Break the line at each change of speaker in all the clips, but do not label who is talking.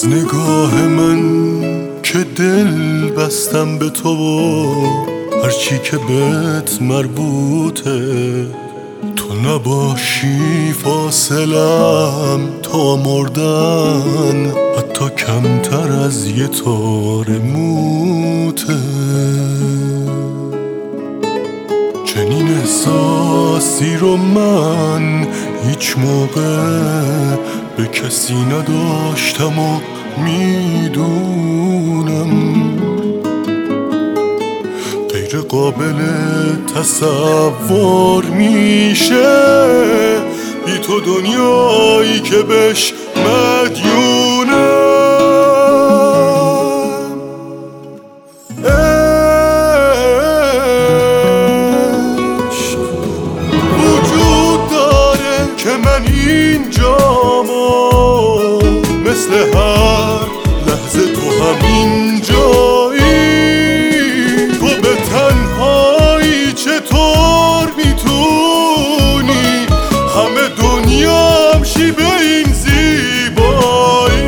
از نگاه من که دل بستم به تو و هرچی که بهت مربوطه، تو نباشی فاصلم تا مردن حتی کمتر از یه تار موته. چنین احساسی رو من هیچ موقع به کسی نداشتم و میدونم غیر قابل تصور میشه بی تو دنیایی که بهش مدیونم. عشق وجود داره که من اینجام و مثل هر لحظه تو همین جایی. تو به تنهایی چطور میتونی همه دنیام شی به این زیبایی؟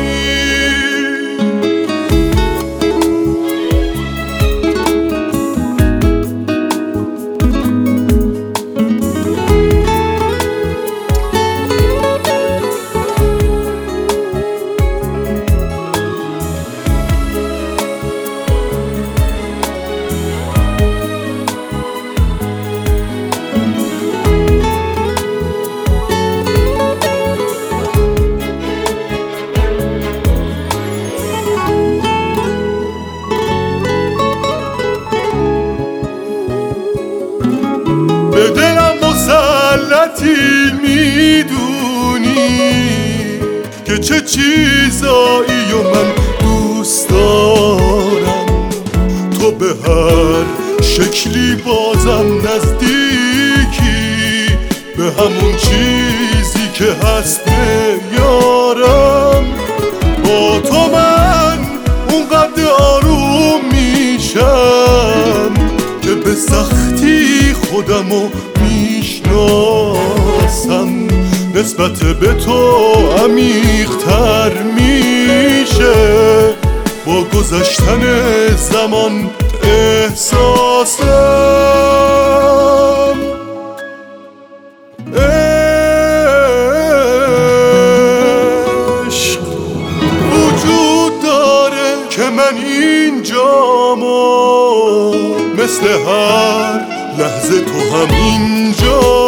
به دلم مسلطی میدونی که چه چیزایی و من دوست دارم. تو به هر شکلی بازم نزدیکی به همون چیزی که هست یارم. با تو من اونقدر آروم میشم که به سختی خودمو میشناسم. نسبت به تو عمیق‌تر میشه با گذشتن زمان احساسم. عشق وجود داره که من اینجام و مثل هر لحظه تو همینجا.